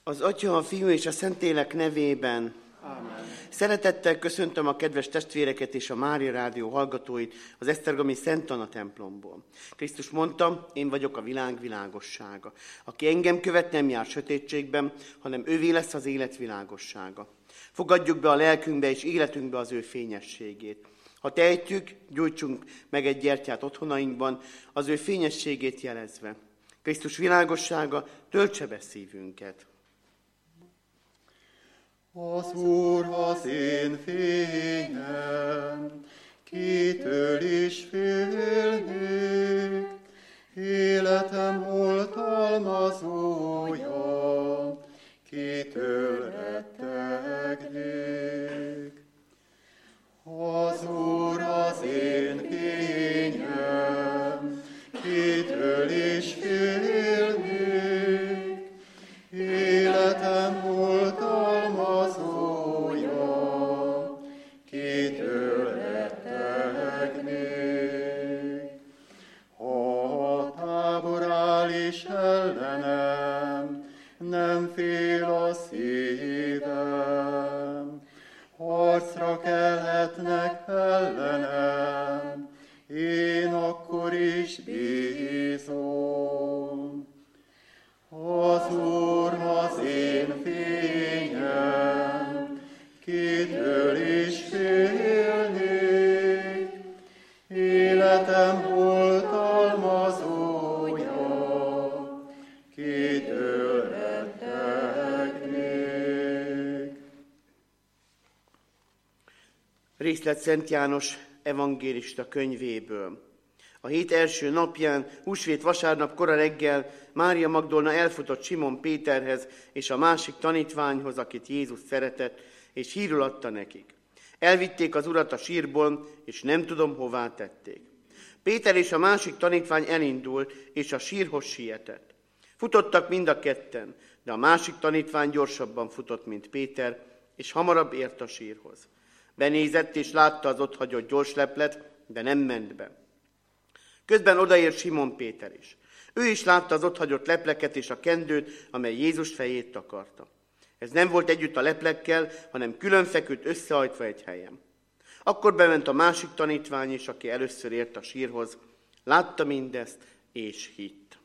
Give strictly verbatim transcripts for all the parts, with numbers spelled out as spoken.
Az Atya, a Fiú és a Szentlélek nevében. Amen. Szeretettel köszöntöm a kedves testvéreket és a Mária Rádió hallgatóit az esztergomi Szent Anna templomból. Krisztus mondta, én vagyok a világ világossága. Aki engem követ, nem jár sötétségben, hanem ővé lesz az élet világossága. Fogadjuk be a lelkünkbe és életünkbe az ő fényességét. Ha tehetjük, gyújtsunk meg egy gyertyát otthonainkban, az ő fényességét jelezve. Krisztus világossága töltse be szívünket. Az Úr az én fényem, kitől is félnék, életem oltalmazója, kitől rettegnék. Az Úr az én fényem, kitől is félnék, életem oltalmazója, kitől rettegnék. Ha a tábor áll is ellenem, nem fél a szívem, harcra kelhetnek ellenem, én akkor is bízom. Az Úr az én fényem, kitől is félnék, életem oltalmazója, kitől rettegnék. Részlet Szent János evangélista könyvéből. A hét első napján, húsvét vasárnap kora reggel Mária Magdolna elfutott Simon Péterhez és a másik tanítványhoz, akit Jézus szeretett, és hírül adta nekik. Elvitték az urat a sírból, és nem tudom, hová tették. Péter és a másik tanítvány elindult, és a sírhoz sietett. Futottak mind a ketten, de a másik tanítvány gyorsabban futott, mint Péter, és hamarabb ért a sírhoz. Benézett, és látta az ott hagyott gyorsleplet, de nem ment be. Közben odaért Simon Péter is. Ő is látta az ott hagyott lepleket és a kendőt, amely Jézus fejét takarta. Ez nem volt együtt a leplekkel, hanem külön feküdt összehajtva egy helyen. Akkor bement a másik tanítvány is, aki először ért a sírhoz. Látta mindezt, és hitt.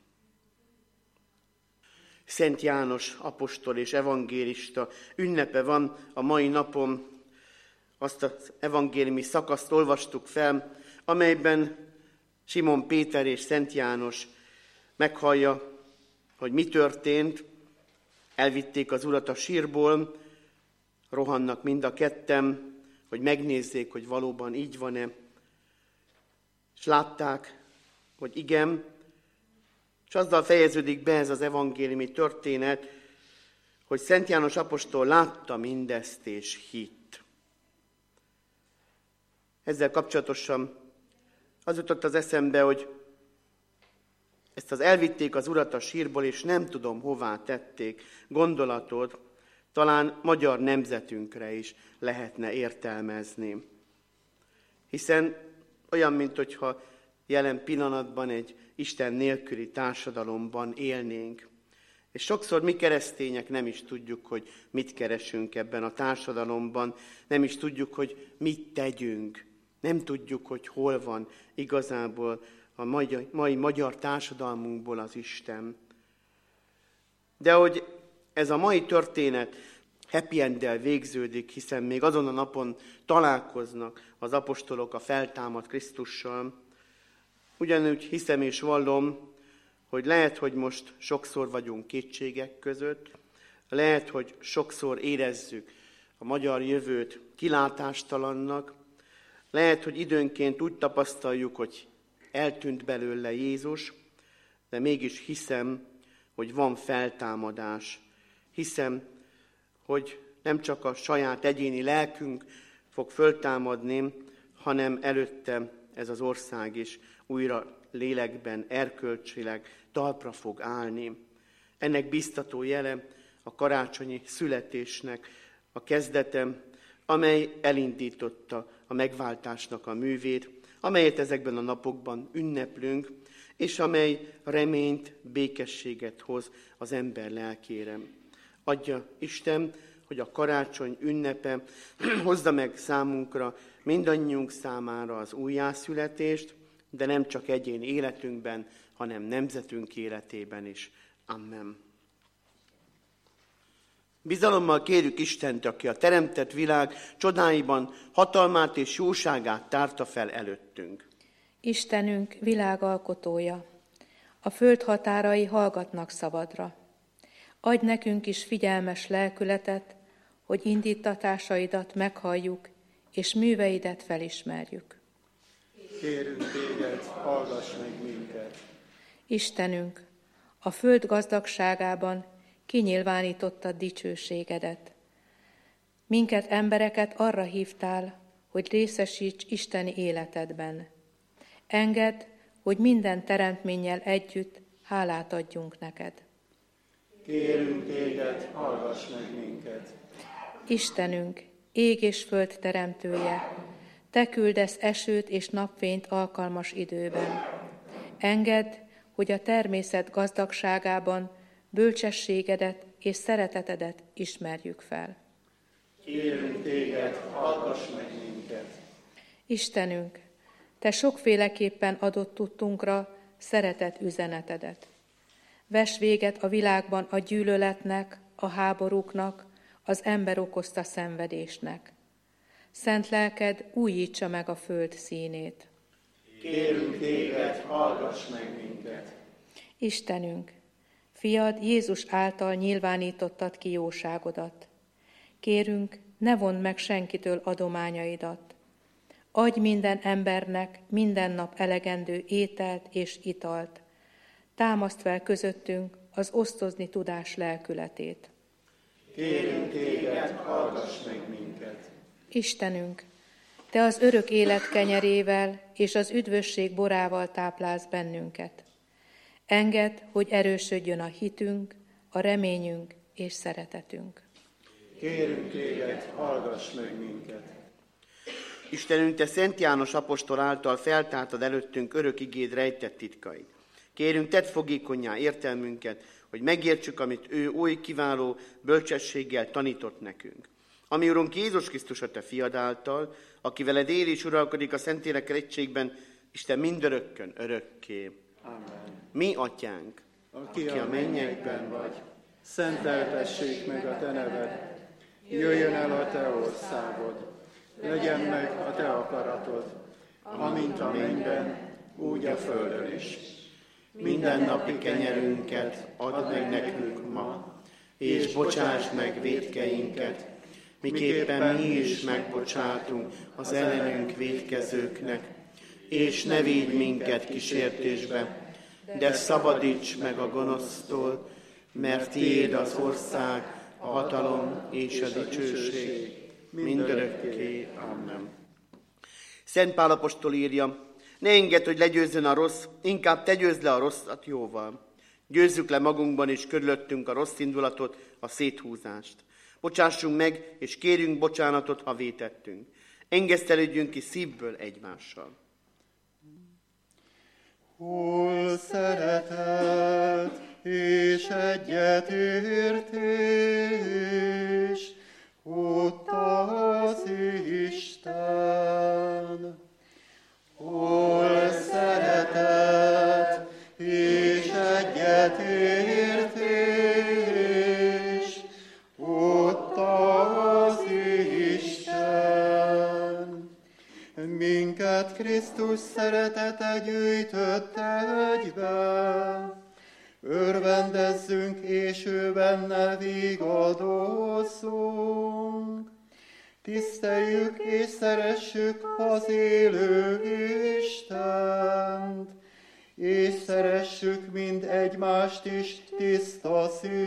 Szent János apostol és evangélista ünnepe van a mai napon. Azt az evangéliumi szakaszt olvastuk fel, amelyben Simon Péter és Szent János meghallja, hogy mi történt. Elvitték az urat a sírból, rohannak mind a ketten, hogy megnézzék, hogy valóban így van-e. És látták, hogy igen, és azzal fejeződik be ez az evangéliumi történet, hogy Szent János apostol látta mindezt és hitt. Ezzel kapcsolatosan az jutott az eszembe, hogy ezt az elvitték az urat a sírból, és nem tudom, hová tették gondolatot, talán magyar nemzetünkre is lehetne értelmezni. Hiszen olyan, mint hogyha jelen pillanatban egy Isten nélküli társadalomban élnénk. És sokszor mi keresztények nem is tudjuk, hogy mit keresünk ebben a társadalomban, nem is tudjuk, hogy mit tegyünk. Nem tudjuk, hogy hol van igazából a mai, mai magyar társadalmunkból az Isten. De hogy ez a mai történet happy enddel végződik, hiszen még azon a napon találkoznak az apostolok a feltámadt Krisztussal, ugyanúgy hiszem és vallom, hogy lehet, hogy most sokszor vagyunk kétségek között, lehet, hogy sokszor érezzük a magyar jövőt kilátástalannak, lehet, hogy időnként úgy tapasztaljuk, hogy eltűnt belőle Jézus, de mégis hiszem, hogy van feltámadás. Hiszem, hogy nem csak a saját egyéni lelkünk fog föltámadni, hanem előtte ez az ország is újra lélekben, erkölcsileg talpra fog állni. Ennek biztató jele a karácsonyi születésnek a kezdete, amely elindította a megváltásnak a művét, amelyet ezekben a napokban ünneplünk, és amely reményt, békességet hoz az ember lelkére. Adja Isten, hogy a karácsony ünnepe hozza meg számunkra, mindannyiunk számára az újjászületést, de nem csak egyéni életünkben, hanem nemzetünk életében is. Amen. Bizalommal kérjük Istent, aki a teremtett világ csodáiban hatalmát és jóságát tárta fel előttünk. Istenünk világalkotója, a föld határai hallgatnak szavadra. Adj nekünk is figyelmes lelkületet, hogy indítatásaidat meghalljuk, és műveidet felismerjük. Kérünk téged, hallgass meg minket. Istenünk, a föld gazdagságában kinyilvánítottad dicsőségedet. Minket, embereket arra hívtál, hogy részesíts isteni életedben. Engedd, hogy minden teremtménnyel együtt hálát adjunk neked. Kérünk téged, hallgass meg minket. Istenünk, ég és föld teremtője, te küldesz esőt és napfényt alkalmas időben. Engedd, hogy a természet gazdagságában bölcsességedet és szeretetedet ismerjük fel. Kérünk téged, hallgass meg minket. Istenünk, te sokféleképpen adott tudtunkra szeretet üzenetedet. Vess véget a világban a gyűlöletnek, a háborúknak, az ember okozta szenvedésnek. Szent lelked újítsa meg a föld színét. Kérünk téged, hallgass meg minket. Istenünk, fiad Jézus által nyilvánítottad ki jóságodat. Kérünk, ne vondd meg senkitől adományaidat. Adj minden embernek minden nap elegendő ételt és italt. Támaszt fel közöttünk az osztozni tudás lelkületét. Kérünk téged, hallgass meg minket. Istenünk, te az örök élet kenyerével és az üdvösség borával táplálsz bennünket. Engedd, hogy erősödjön a hitünk, a reményünk és szeretetünk. Kérünk téged, hallgass meg minket. Istenünk, te Szent János apostol által feltártad előttünk örök igéd rejtett titkait. Kérünk, tedd fogékonnyá értelmünket, hogy megértsük, amit ő új, kiváló bölcsességgel tanított nekünk. Ami Urunk Jézus Krisztus a te fiad által, aki veled él és uralkodik a Szentlélekkel egységben, Isten mindörökkön, örökké. Amen. Mi, Atyánk, Aki a mennyekben vagy, szenteltessék meg a te neved, jöjjön el a te országod, legyen meg a te akaratod, amint a mennyben, úgy a földön is. minden napi kenyerünket add meg nekünk ma, és bocsásd meg vétkeinket, miképpen mi is megbocsátunk az ellenünk vétkezőknek, és ne védj minket kísértésbe, de szabadíts meg a gonosztól, mert tiéd az ország, a hatalom és a dicsőség mindörökké. Amen. Szent Pál apostol írja, ne engedd, hogy legyőzzön a rossz, inkább te győzd le a rosszat jóval. Győzzük le magunkban és körülöttünk a rossz indulatot, a széthúzást. Bocsássunk meg, és kérjünk bocsánatot, ha vétettünk. Engesztelődjünk ki szívből egymással. Hol szeretet és egyetértés, ott az Isten. Hol szeretet és egyetértés, ott az Isten. Minket Krisztus szeretete gyűjtött egybe, örvendezzünk és ő benne vigadozzunk. Tiszteljük és szeressük az élő Istent, és szeressük mind egymást is tiszta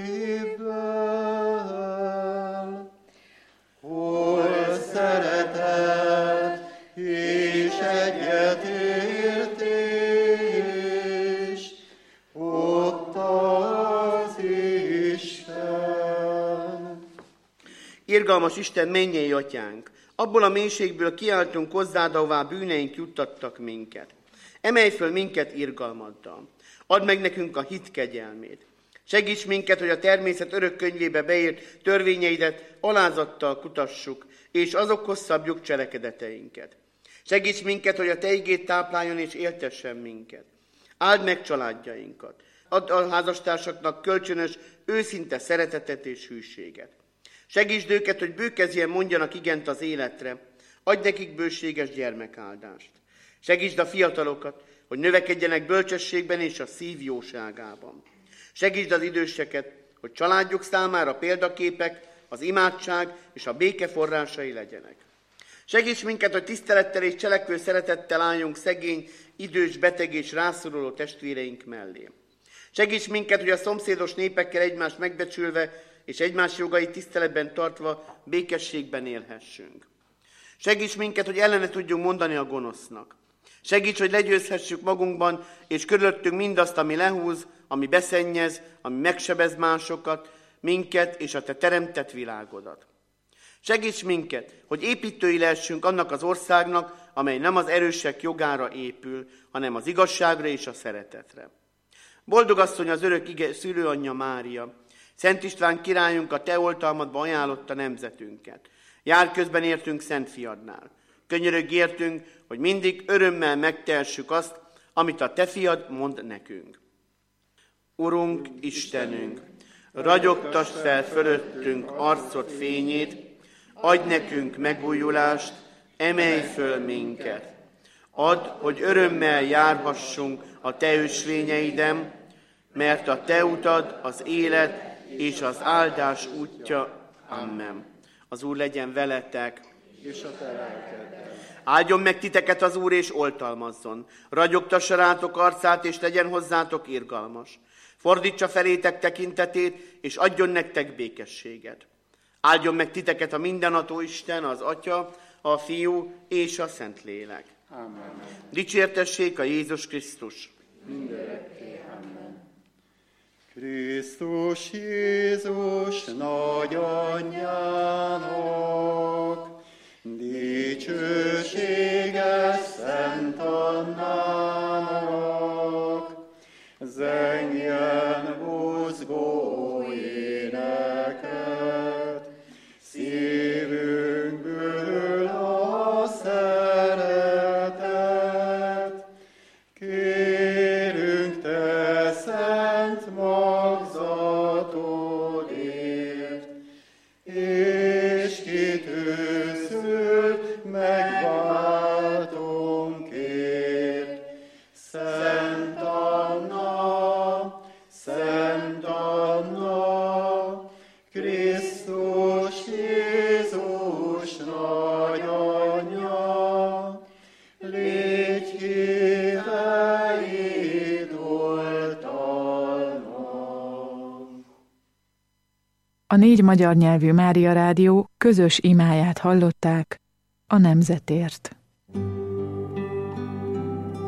szívvel. Hol szeretet és egyetértés, ott az Isten. Irgalmas Isten, mennyei Atyánk, abból a mélységből kiáltunk hozzád, ahová bűneink juttattak minket. Emelj föl minket irgalmaddal. Add meg nekünk a hit kegyelmét. Segíts minket, hogy a természet örök könyvébe beírt törvényeidet alázattal kutassuk, és azokhoz szabjuk cselekedeteinket. Segíts minket, hogy a Te igéd tápláljon és éltessen minket. Áld meg családjainkat. Add a házastársaknak kölcsönös, őszinte szeretetet és hűséget. Segítsd őket, hogy bőkezien mondjanak igent az életre. Adj nekik bőséges gyermekáldást. Segítsd a fiatalokat, hogy növekedjenek bölcsességben és a szív jóságában. Segítsd az időseket, hogy családjuk számára példaképek, az imádság és a béke forrásai legyenek. Segíts minket, hogy tisztelettel és cselekvő szeretettel álljunk szegény, idős, beteg és rászoruló testvéreink mellé. Segíts minket, hogy a szomszédos népekkel egymást megbecsülve és egymás jogait tiszteletben tartva békességben élhessünk. Segíts minket, hogy ellene tudjunk mondani a gonosznak. Segíts, hogy legyőzhessük magunkban és körülöttünk mindazt, ami lehúz, ami beszennyez, ami megsebez másokat, minket és a Te teremtett világodat. Segíts minket, hogy építői lehessünk annak az országnak, amely nem az erősek jogára épül, hanem az igazságra és a szeretetre. Boldog asszony az örök ige szülőanyja Mária, Szent István királyunk a Te oltalmadba ajánlotta nemzetünket. Jár közben értünk Szent Fiadnál. Könyörögj értünk, hogy mindig örömmel megtehessük azt, amit a Te fiad mond nekünk. Urunk, Istenünk, ragyogtasd fel fölöttünk arcod fényét, adj nekünk megújulást, emelj föl minket. Add, hogy örömmel járhassunk a Te ösvényeiden, mert a Te utad az élet és az áldás útja. Amen. Az Úr legyen veletek. És a Te lelkeddel. Áldjon meg titeket az Úr, és oltalmazzon. Ragyogtassa rátok arcát, és legyen hozzátok irgalmas. Fordítsa felétek tekintetét, és adjon nektek békességet. Áldjon meg titeket a mindenható Isten, az Atya, a Fiú és a Szentlélek. Amen. Dicsértessék a Jézus Krisztus. Mindörökké. Amen. Krisztus Jézus nagyanyjának, dicsőséges Szent Annának, zengjen buzgó éneket, szívünkből a szeretet. Kérünk Te szent magzatodért, és kitűzült megváltónkért. Szent Anna, Szent Anna, Krisztus Jézus nagyanyja, légy híveid oltalma. A négy magyar nyelvű Mária Rádió közös imáját hallották a nemzetért.